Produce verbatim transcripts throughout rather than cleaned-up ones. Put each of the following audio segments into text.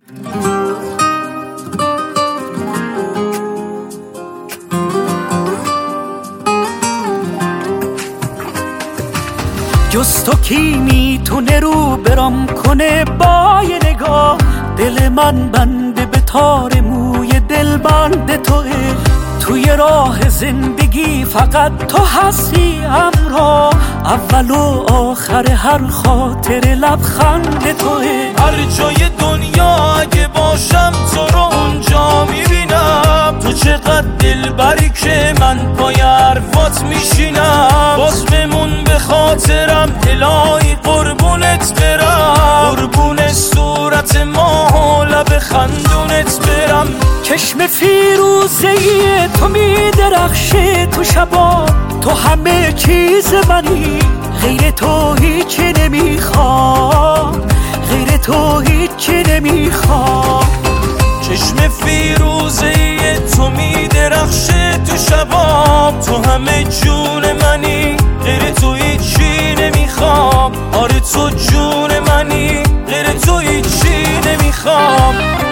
جز تو کی میتونه رو برام کنه با یه نگاه؟ دل من بنده به تار موی دل بند توه. توی راه زندگی فقط تو هستی همراه، اول و آخر هر خاطر لبخند توه. هر جای دنیا اگه باشم تو رو اونجا میبینم، تو چقدر دلبری که من پای حرفات میشینم. باز بمون به خاطرم الهی قربونت برم، قربون صورت ماه و لب خندونت برم. چشم فیروزه‌ی تو میدرخشه تو شبا، تو همه چیز منی، غیر تو هیچی نمیخوام، غیر تو هیچی نمیخوام. چشم فیروزه‌ی تو میدرخشه تو شبام، تو همه جون منی، غیر تو هیچی نمیخوام. آره تو جون منی، غیر تو هیچی نمیخوام.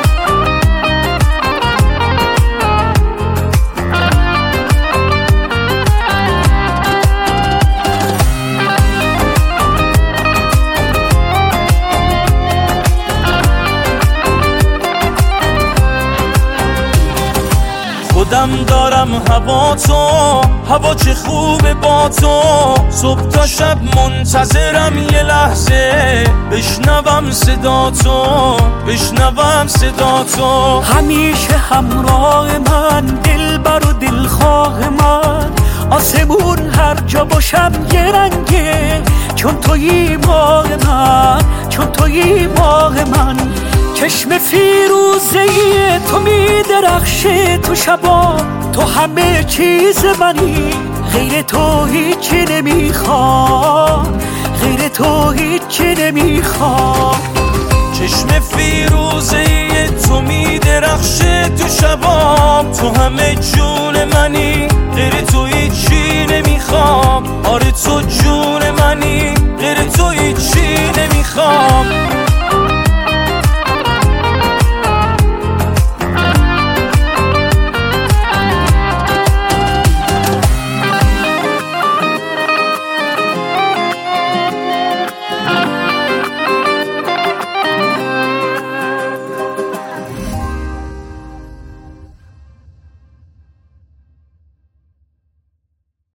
خودم دارم هوا تو، هوا چه خوبه با تو. صبح تا شب منتظرم یه لحظه بشنوم صدا تو، بشنوم صدا تو. همیشه همراه من، دلبر و دلخواه من، آسمون هر جا باشم یه رنگه، چون تویی ماه من، چون تویی ماه من. چشم فیروزه‌ی تو میدرخشه تو شبا، تو همه چیز منی، غیر تو هیچی نمیخوام، غیر تو هیچی نمیخوام. چشم فیروزه‌ی تو میدرخشه تو شبام، تو همه جون منی، غیر تو هیچی نمیخوام. آره تو جون منی.